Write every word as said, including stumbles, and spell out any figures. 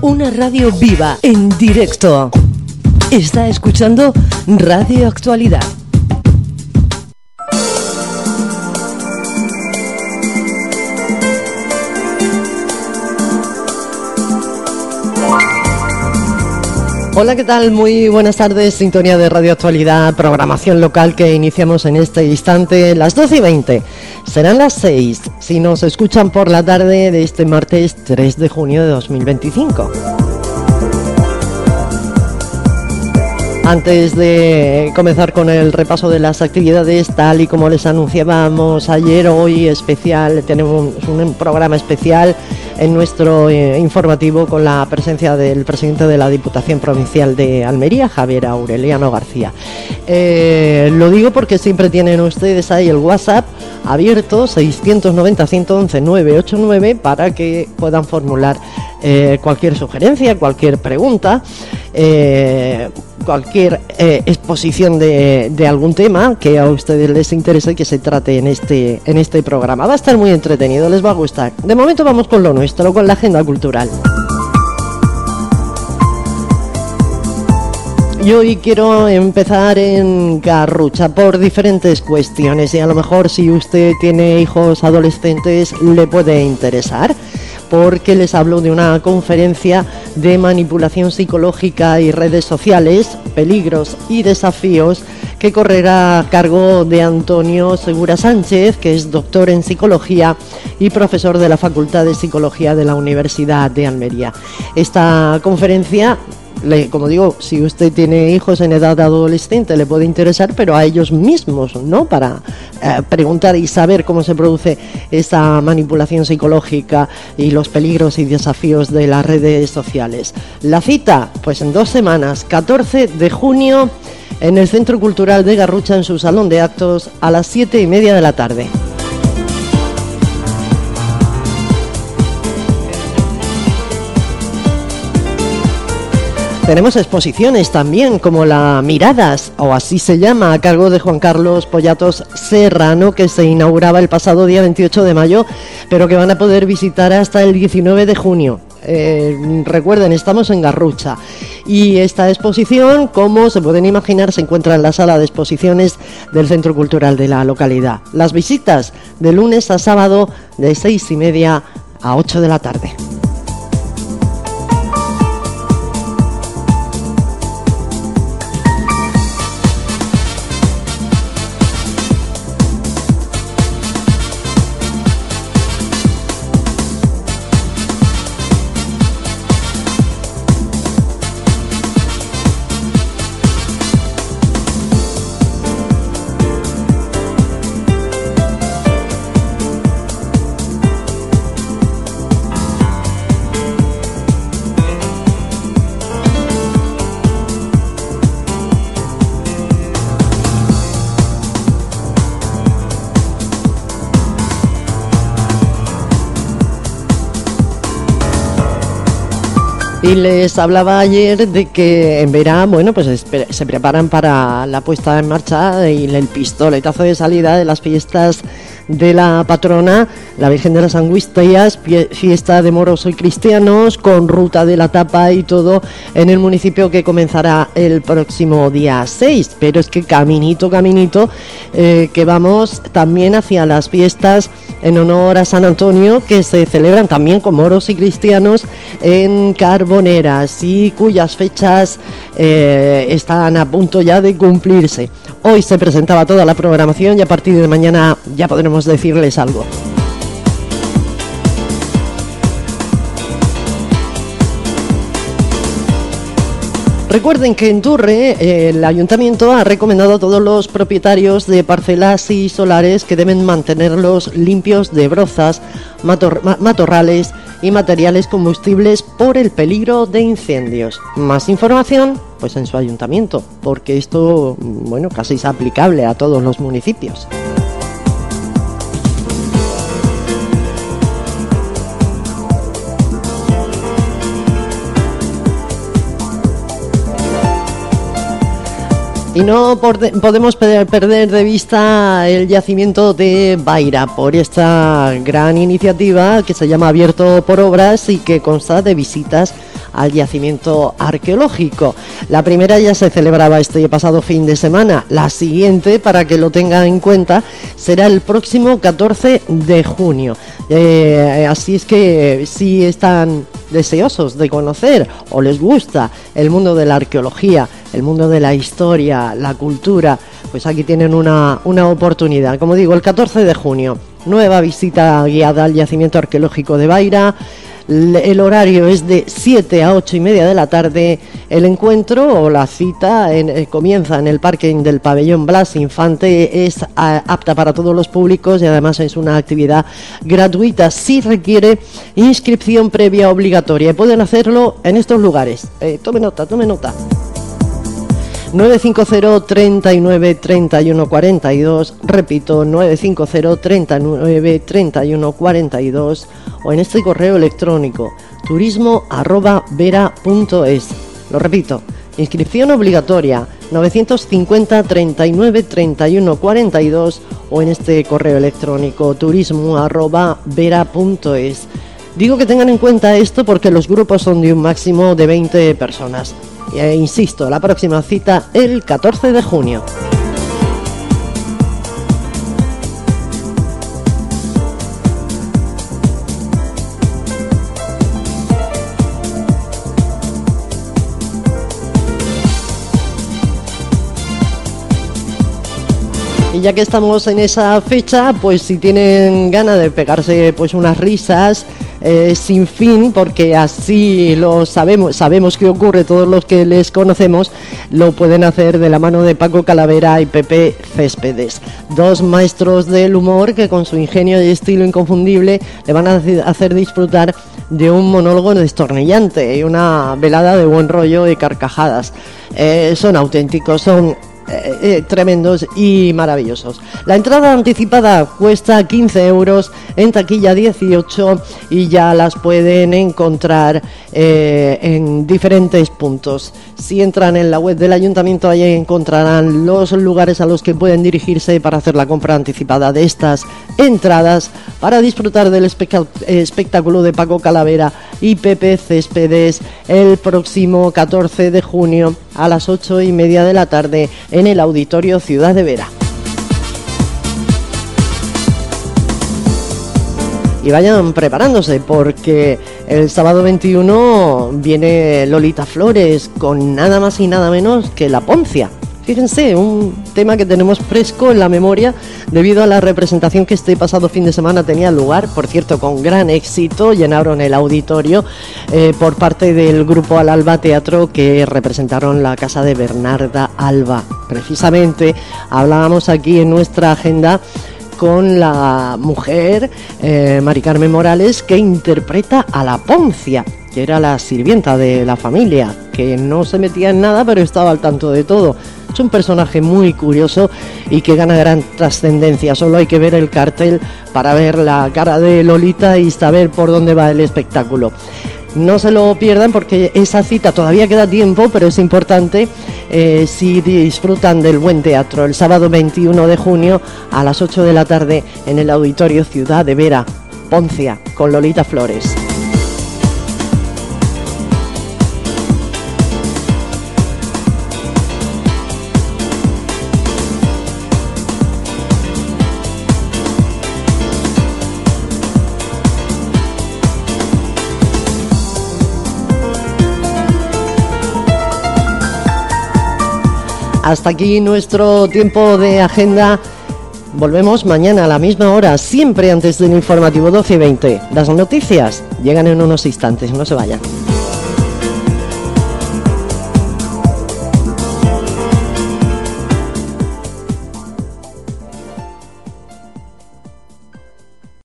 Una radio viva, en directo. Está escuchando Radio Actualidad. Hola, ¿qué tal? Muy buenas tardes, sintonía de Radio Actualidad, programación local que iniciamos en este instante, las doce y veinte. Serán las seis si nos escuchan por la tarde de este martes tres de junio de dos mil veinticinco. Antes de comenzar con el repaso de las actividades, tal y como les anunciábamos ayer, hoy especial, tenemos un programa especial en nuestro eh, informativo con la presencia del presidente de la Diputación Provincial de Almería, Javier Aureliano García. Eh, lo digo porque siempre tienen ustedes ahí el WhatsApp abierto, seiscientos noventa, ciento once, novecientos ochenta y nueve, para que puedan formular eh, cualquier sugerencia, cualquier pregunta, eh, cualquier eh, exposición de, de algún tema que a ustedes les interese que se trate en este, en este programa. Va a estar muy entretenido, les va a gustar. De momento vamos con lo nuestro, con la agenda cultural. Y hoy quiero empezar en Garrucha por diferentes cuestiones y a lo mejor si usted tiene hijos adolescentes le puede interesar, porque les hablo de una conferencia de manipulación psicológica y redes sociales, peligros y desafíos, que correrá a cargo de Antonio Segura Sánchez, que es doctor en psicología y profesor de la Facultad de Psicología de la Universidad de Almería. Esta conferencia, Le, como digo, si usted tiene hijos en edad adolescente le puede interesar, pero a ellos mismos, ¿no? Para eh, preguntar y saber cómo se produce esa manipulación psicológica y los peligros y desafíos de las redes sociales. La cita, pues en dos semanas, catorce de junio, en el Centro Cultural de Garrucha, en su salón de actos, a las siete y media de la tarde. Tenemos exposiciones también, como la Miradas, o así se llama, a cargo de Juan Carlos Pollatos Serrano, que se inauguraba el pasado día veintiocho de mayo, pero que van a poder visitar hasta el diecinueve de junio. Eh, recuerden, estamos en Garrucha y esta exposición, como se pueden imaginar, se encuentra en la sala de exposiciones del Centro Cultural de la localidad. Las visitas de lunes a sábado de seis y media a ocho de la tarde. Y les hablaba ayer de que en verano, bueno, pues se preparan para la puesta en marcha y el pistoletazo de salida de las fiestas de la patrona, la Virgen de las Angustias, fiesta de moros y cristianos, con ruta de la tapa y todo en el municipio, que comenzará el próximo día seis. Pero es que caminito, caminito, eh, que vamos también hacia las fiestas en honor a San Antonio, que se celebran también con moros y cristianos en Carboneras, y cuyas fechas eh, están a punto ya de cumplirse. Hoy se presentaba toda la programación y a partir de mañana ya podremos decirles algo. Recuerden que en Turre el ayuntamiento ha recomendado a todos los propietarios de parcelas y solares que deben mantenerlos limpios de brozas, mator- matorrales y materiales combustibles por el peligro de incendios. Más información, pues en su ayuntamiento, porque esto, bueno, casi es aplicable a todos los municipios. Y no por de, podemos perder de vista el yacimiento de Baira, por esta gran iniciativa que se llama Abierto por Obras y que consta de visitas al yacimiento arqueológico. La primera ya se celebraba este pasado fin de semana. La siguiente, para que lo tengan en cuenta, será el próximo catorce de junio. Eh, así es que si están deseosos de conocer o les gusta el mundo de la arqueología, el mundo de la historia, la cultura, pues aquí tienen una, una oportunidad. Como digo, el catorce de junio, nueva visita guiada al yacimiento arqueológico de Beira. El horario es de siete a ocho y media de la tarde. El encuentro o la cita en, eh, comienza en el parking del pabellón Blas Infante. Es a, apta para todos los públicos y además es una actividad gratuita. Si requiere inscripción previa obligatoria, pueden hacerlo en estos lugares. Eh, tome nota, tome nota. nueve cinco cero, treinta y nueve, treinta y uno, cuarenta y dos, repito, nueve cinco cero, treinta y nueve, treinta y uno, cuarenta y dos, o en este correo electrónico turismo arroba vera punto es. Lo repito, inscripción obligatoria novecientos cincuenta, treinta y nueve, treinta y uno, cuarenta y dos, o en este correo electrónico turismo arroba vera punto es. Digo que tengan en cuenta esto porque los grupos son de un máximo de veinte personas. E insisto, la próxima cita el catorce de junio. Y ya que estamos en esa fecha, pues si tienen ganas de pegarse pues unas risas eh, sin fin, porque así lo sabemos, sabemos que ocurre, todos los que les conocemos, lo pueden hacer de la mano de Paco Calavera y Pepe Céspedes, dos maestros del humor que con su ingenio y estilo inconfundible le van a hacer disfrutar de un monólogo destornillante y una velada de buen rollo y carcajadas. Eh, son auténticos, son Eh, eh, tremendos y maravillosos. La entrada anticipada cuesta quince euros, en taquilla dieciocho, y ya las pueden encontrar eh, en diferentes puntos. Si entran en la web del ayuntamiento, ahí encontrarán los lugares a los que pueden dirigirse para hacer la compra anticipada de estas entradas para disfrutar del espe- espectáculo de Paco Calavera y Pepe Céspedes el próximo catorce de junio a las ocho y media de la tarde en el Auditorio Ciudad de Vera. Y vayan preparándose porque el sábado veintiuno viene Lolita Flores con nada más y nada menos que La Poncia. Fíjense, un tema que tenemos fresco en la memoria debido a la representación que este pasado fin de semana tenía lugar, por cierto, con gran éxito. Llenaron el auditorio eh, por parte del grupo Al Alba Teatro, que representaron la casa de Bernarda Alba. Precisamente hablábamos aquí en nuestra agenda con la mujer, eh, Mari Carmen Morales, que interpreta a La Poncia, que era la sirvienta de la familia, que no se metía en nada pero estaba al tanto de todo. Es un personaje muy curioso y que gana gran trascendencia. Solo hay que ver el cartel para ver la cara de Lolita y saber por dónde va el espectáculo. No se lo pierdan porque esa cita todavía queda tiempo, pero es importante eh, si disfrutan del buen teatro. El sábado veintiuno de junio a las ocho de la tarde en el Auditorio Ciudad de Vera, Poncia, con Lolita Flores. Hasta aquí nuestro tiempo de agenda. Volvemos mañana a la misma hora, siempre antes del informativo doce y veinte. Las noticias llegan en unos instantes, no se vayan.